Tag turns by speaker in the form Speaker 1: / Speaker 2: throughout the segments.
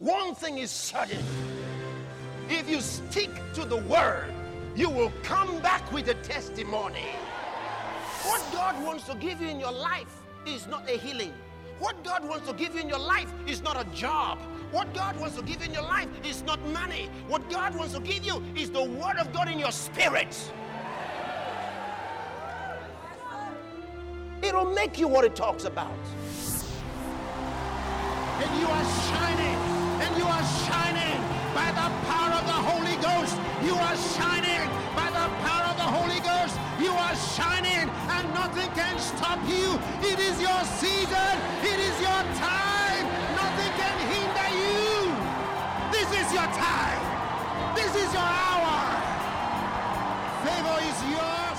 Speaker 1: One thing is certain. If you stick to the word, you will come back with a testimony. What God wants to give you in your life is not a healing. What God wants to give you in your life is not a job. What God wants to give you in your life is not money. What God wants to give you is the word of God in your spirit. It'll make you what it talks about.
Speaker 2: And you are shining. And you are shining by the power of the Holy Ghost. You are shining by the power of the Holy Ghost. You are shining and nothing can stop you. It is your season. It is your time. Nothing can hinder you. This is your time. This is your hour. Favor is yours.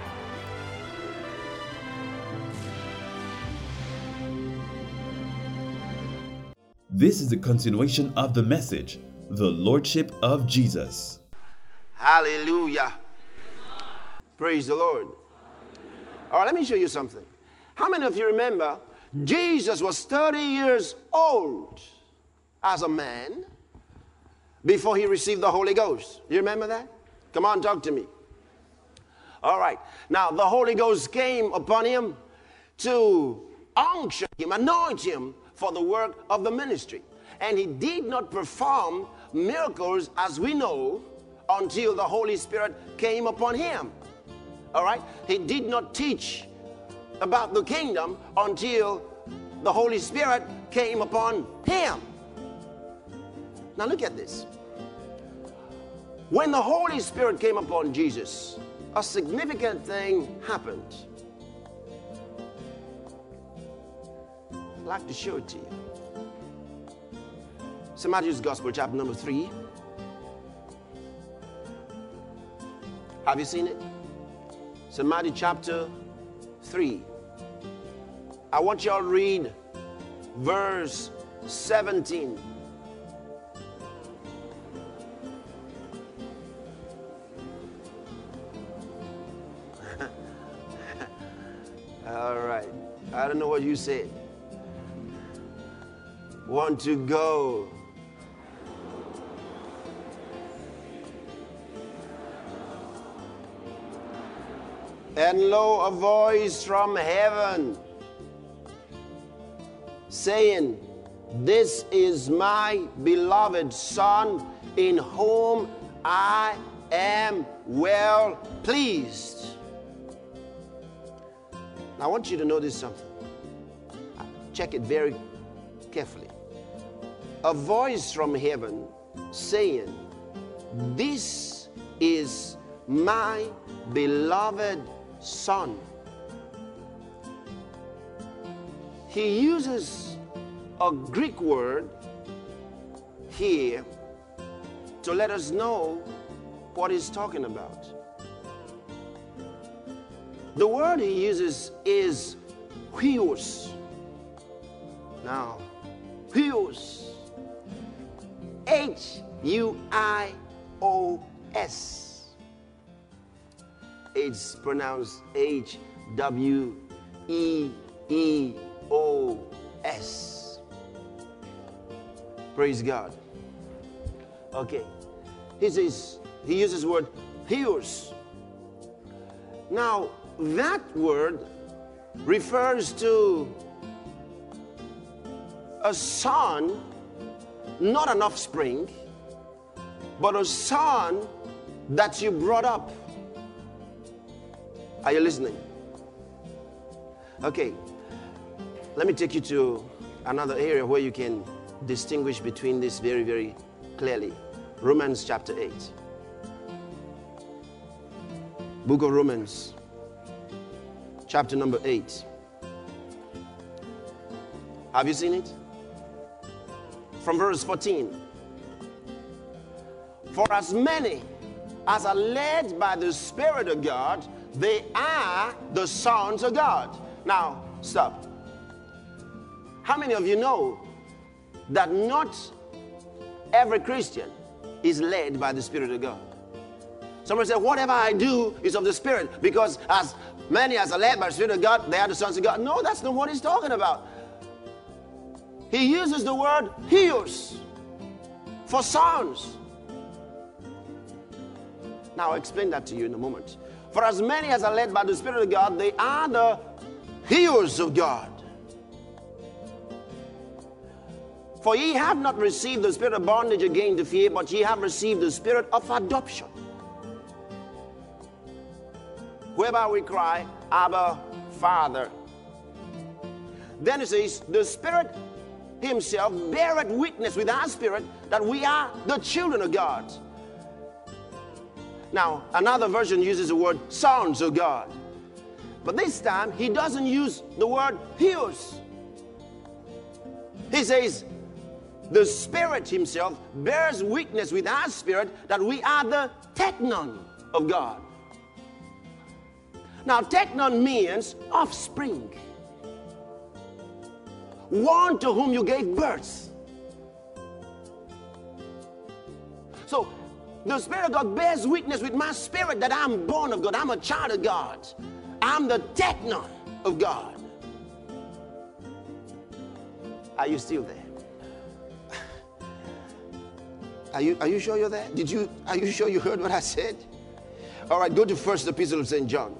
Speaker 3: This is the continuation of the message, the Lordship of Jesus.
Speaker 1: Hallelujah. Praise the Lord. All right, let me show you something. How many of you remember Jesus was 30 years old as a man before he received the Holy Ghost? You remember that? Come on, talk to me. All right. Now, the Holy Ghost came upon him to unction him, anoint him for the work of the ministry. And he did not perform miracles, as we know, until the Holy Spirit came upon him. All right? He did not teach about the kingdom until the Holy Spirit came upon him. Now look at this. When the Holy Spirit came upon Jesus, a significant thing happened. I'd like to show it to you. St. Matthew's Gospel, chapter number 3. Have you seen it? St. Matthew chapter 3. I want you all to read verse 17. All right. I don't know what you said. Want to go. And lo, a voice from heaven saying, "This is my beloved Son, in whom I am well pleased." Now, I want you to notice something. Check it very carefully. A voice from heaven saying, "This is my beloved Son." He uses a Greek word here to let us know what he's talking about. The word he uses is huios. Now, huios. H-U-I-O-S. It's pronounced H-W-E-E-O-S. Praise God. Okay. He uses the word huios. Now, that word refers to a son, not an offspring, but a son that you brought up. Are you listening? Okay. Let me take you to another area where you can distinguish between this very, very clearly. Romans chapter 8. Book of Romans, chapter number 8. Have you seen it? From verse 14. For as many as are led by the Spirit of God, they are the sons of God. Now, stop. How many of you know that not every Christian is led by the Spirit of God? Somebody said, whatever I do is of the Spirit, because as many as are led by the Spirit of God, they are the sons of God. No, that's not what he's talking about. He uses the word huios. for sons. Now I'll explain that to you in a moment. For as many as are led by the Spirit of God, they are the heirs of God. For ye have not received the spirit of bondage again to fear, but ye have received the spirit of adoption, whereby we cry, Abba, Father. Then it says, the Spirit himself beareth witness with our spirit that we are the children of God. Now, another version uses the word sons of God. But this time, he doesn't use the word heirs. He says, the Spirit himself bears witness with our spirit that we are the teknon of God. Now, teknon means offspring. One to whom you gave birth. So, the Spirit of God bears witness with my spirit that I'm born of God. I'm a child of God. I'm the teknon of God. Are you still there? Are you sure you're there? Are you sure you heard what I said? All right, go to First Epistle of St. John.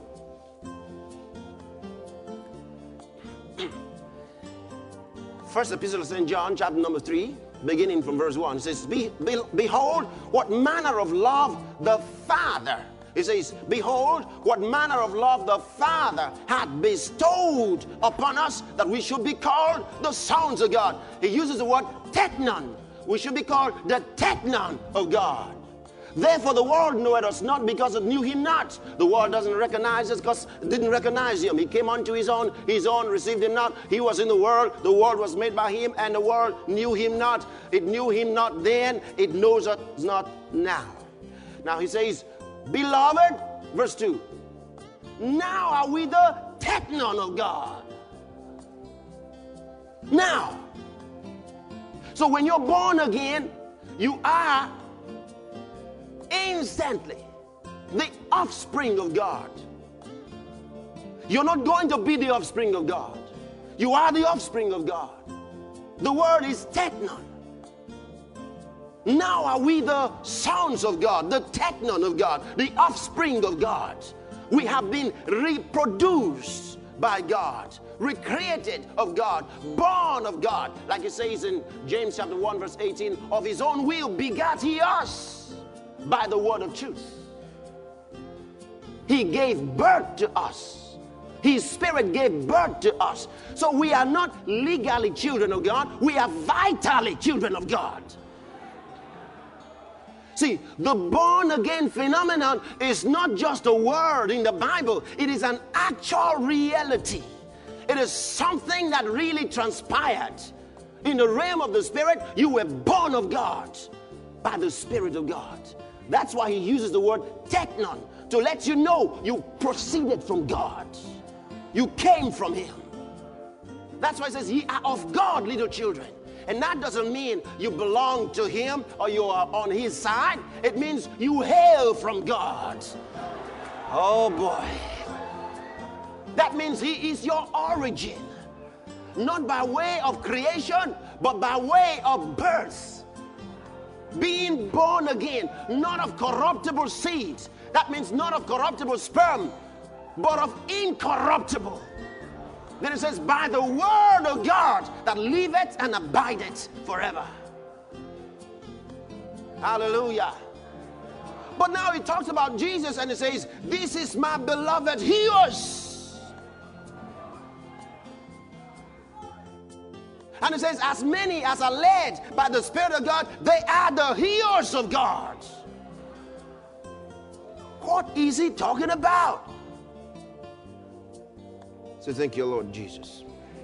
Speaker 1: First Epistle of St. John, chapter number 3, beginning from verse 1. It says, Behold, what manner of love the Father. It says, behold, what manner of love the Father hath bestowed upon us, that we should be called the sons of God. He uses the word teknon. We should be called the teknon of God. Therefore the world knoweth us not because it knew him not. The world doesn't recognize us because it didn't recognize him. He came unto his own received him not. He was in the world was made by him, and the world knew him not. It knew him not then, it knows us not now. Now he says, beloved, verse 2, now are we the teknon of God. Now. So when you're born again, you are instantly the offspring of God. You're not going to be the offspring of God. You are the offspring of God. The word is teknon. Now are we the sons of God, the teknon of God, the offspring of God. We have been reproduced by God, recreated of God, born of God. Like it says in James chapter 1 verse 18, of his own will begat he us by the word of truth. He gave birth to us. His Spirit gave birth to us. So we are not legally children of God, we are vitally children of God. See, the born again phenomenon is not just a word in the Bible, it is an actual reality. It is something that really transpired. In the realm of the Spirit, you were born of God by the Spirit of God. That's why he uses the word teknon, to let you know you proceeded from God. You came from him. That's why it says, ye are of God, little children. And that doesn't mean you belong to him or you are on his side. It means you hail from God. Oh boy. That means he is your origin. Not by way of creation, but by way of birth. Being born again, not of corruptible seeds. That means not of corruptible sperm, but of incorruptible. Then it says, by the word of God that liveth and abideth forever. Hallelujah. But now he talks about Jesus and he says, this is my beloved heirs. And it says, as many as are led by the Spirit of God, they are the heirs of God. What is he talking about? So thank you, Lord Jesus.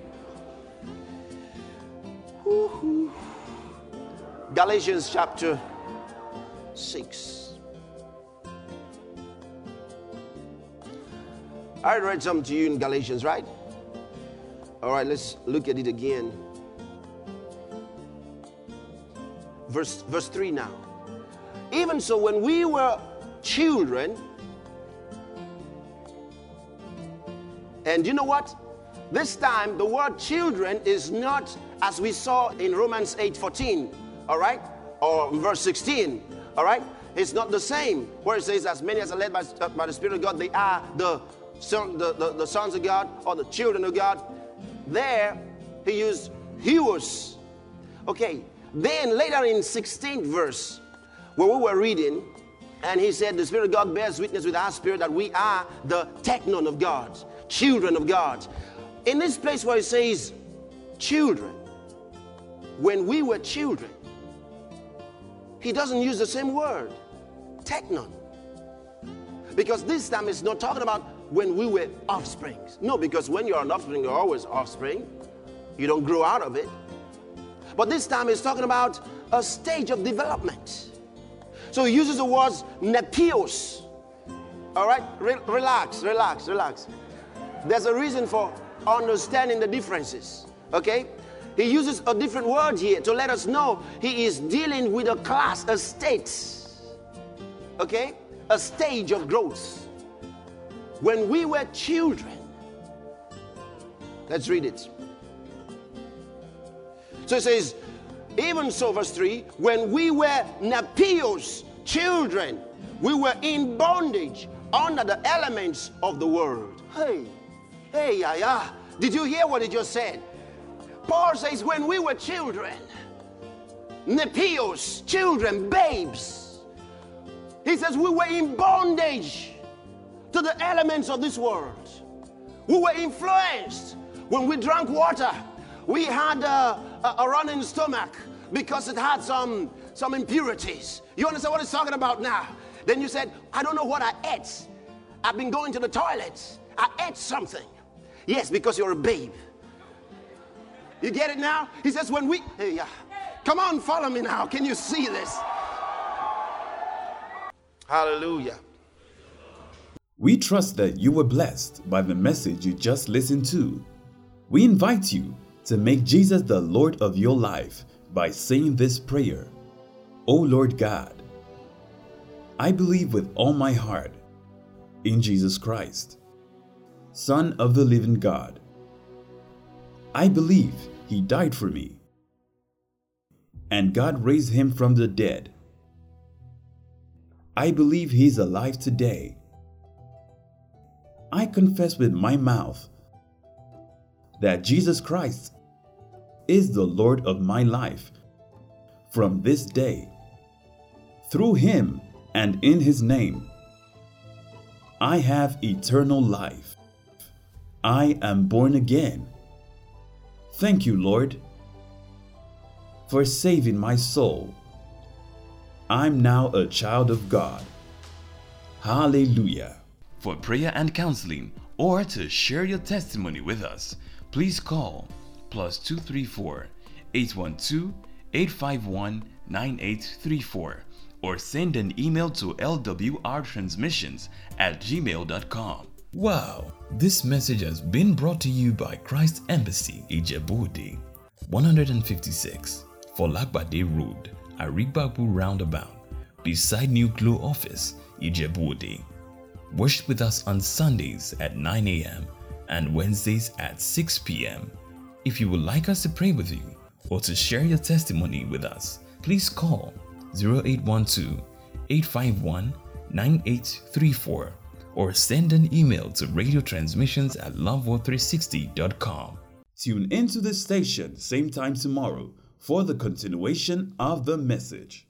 Speaker 1: Woo-hoo. Galatians chapter 6. I read something to you in Galatians, right? All right, let's look at it again. Verse 3 now. Even so, when we were children, and you know what? This time, the word children is not as we saw in Romans 8:14, all right? or verse 16, all right? It's not the same. Where it says, as many as are led by the Spirit of God, they are the sons of God or the children of God. There, he used huios. Okay, then later in 16th verse, where we were reading, and he said, the Spirit of God bears witness with our spirit that we are the teknon of God, children of God. In this place where it says children, when we were children, he doesn't use the same word, teknon. Because this time it's not talking about when we were offsprings. No, because when you're an offspring, you're always offspring. You don't grow out of it. But this time it's talking about a stage of development. So he uses the words nepios. All right? Relax. There's a reason for understanding the differences. Okay? He uses a different word here to let us know he is dealing with a class, a state. Okay? A stage of growth. When we were children. Let's read it. So it says, even so, verse 3, when we were nepios, children, we were in bondage under the elements of the world. Hey, did you hear what he just said? Paul says, when we were children, nepios, children, babes, he says we were in bondage to the elements of this world. We were influenced. When we drank water, we had a running stomach because it had some impurities. You understand what it's talking about now? Then you said, I don't know what I ate. I've been going to the toilet. I ate something. Yes, because you're a babe. You get it now? He says when we... Hey, come on, follow me now. Can you see this? Hallelujah.
Speaker 3: We trust that you were blessed by the message you just listened to. We invite you to make Jesus the Lord of your life by saying this prayer. O Lord God, I believe with all my heart in Jesus Christ, Son of the living God. I believe he died for me, and God raised him from the dead. I believe he's alive today. I confess with my mouth that Jesus Christ is the Lord of my life from this day. Through him and in his name, I have eternal life. I am born again. Thank you, Lord, for saving my soul. I'm now a child of God. Hallelujah.
Speaker 4: For prayer and counseling, or to share your testimony with us, please call +234 812 851 9834 or send an email to lwrtransmissions@gmail.com.
Speaker 3: Wow, this message has been brought to you by Christ Embassy, Ijebu-Ode, 156 Folagbade Road, Arigbabu Roundabout, beside New Glow Office, Ijebu-Ode. Worship with us on Sundays at 9 a.m. and Wednesdays at 6 p.m. If you would like us to pray with you or to share your testimony with us, please call 0812 851 9834 or send an email to radiotransmissions@loveworld360.com. Tune into this station same time tomorrow for the continuation of the message.